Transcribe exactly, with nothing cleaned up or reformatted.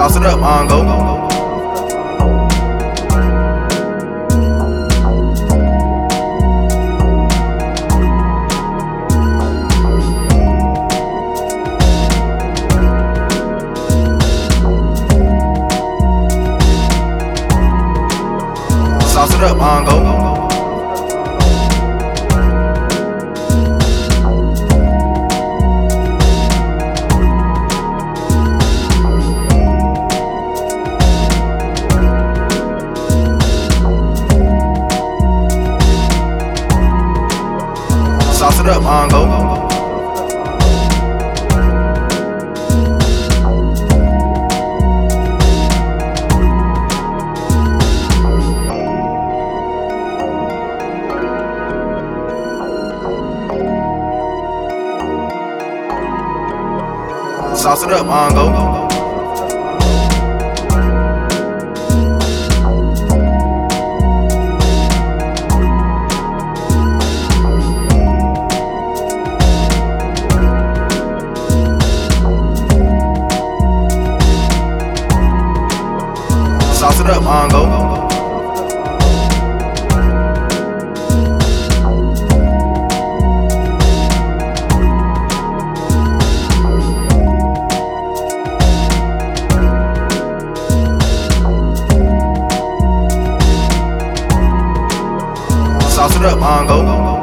Sauce it up, on go. Sauce it up, on go. Sauce it up, on go. Sauce it up, on go. Sauce it up, on go. Sauce it up, on go.